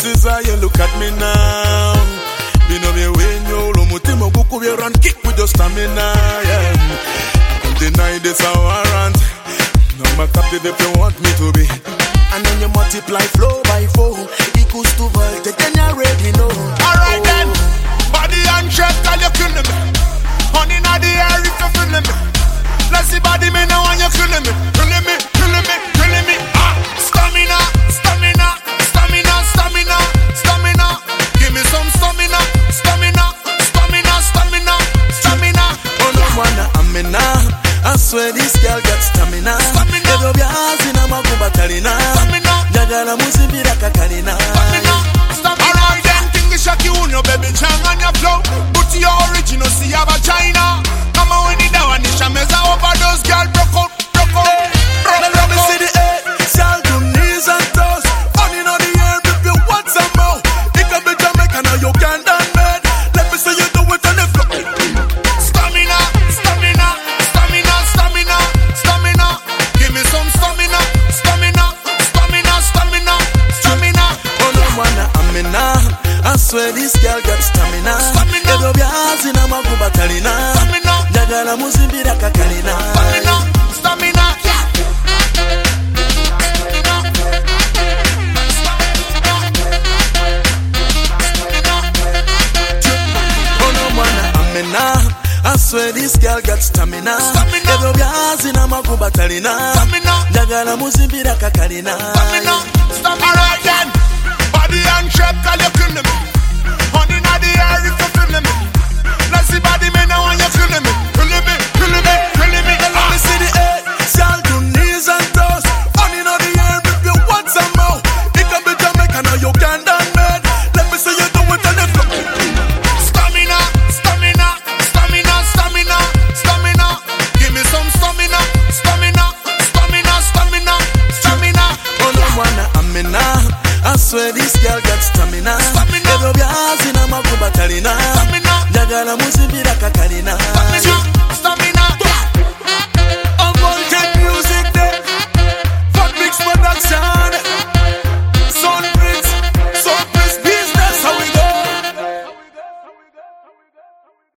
is how you look at me now. Me know me when you lo mutimo buku we run kick with your stamina. Yeah. I can't deny this a warrant. No my captive if you want me to be. And then you multiply flow by 4 equals to voltage. Then you already know. Alright then, body and shape, tell you killing me. Honey in the air if you feeling me. Let's see body me now when you killing me. Killing me, killing me, killing me. Ah, stamina, stamina, stamina, stamina, stamina. Give me some stamina, stamina, stamina, stamina, stamina. Oh no, wanna amina. I swear this girl got stamina. Stamina. Kalina, Jagala Musibira Kakalina. Alright then, King Shaki Uno, baby, Chang on your flow. Put your original, see you have a China. Come on, we need that one, Nishameza over those girls, broke out, broke out. Let me see the head, shall do knees and toes. Only on the air, if you want some more. It can be Jamaican or Ugandan man. Let me see you do it on the floor. Stamina, stamina, stamina, stamina, stamina. Give me some stamina. I swear this girl got stamina. Stamina. Ego biazi na maguba kalina. Stamina. Jagala muzimbira kakalina. Stamina. Stamina. Oh no mana amena. I swear this girl got stamina. Ego biazi na maguba kalina. Stamina. Jagala muzimbira kakalina. Stamina. Stamina. Again. Body and shape, tell you killing me. Honey in the air if you feeling me. Let's see body me now when you killing me. Killing me, killing me, killing me. Let me see the head, shall do knees and toes. Honey in the air if you want some more. It can be Jamaican or Ugandan man. Let me see you do it on the floor. Stamina, stamina, stamina, stamina, stamina. Give me some stamina, stamina, stamina, stamina, stamina. Oh no, wanna amina. I swear this girl got stamina. Ego biazi na maguba kalina. Jagala musibira kakalina. Stamina, stamina.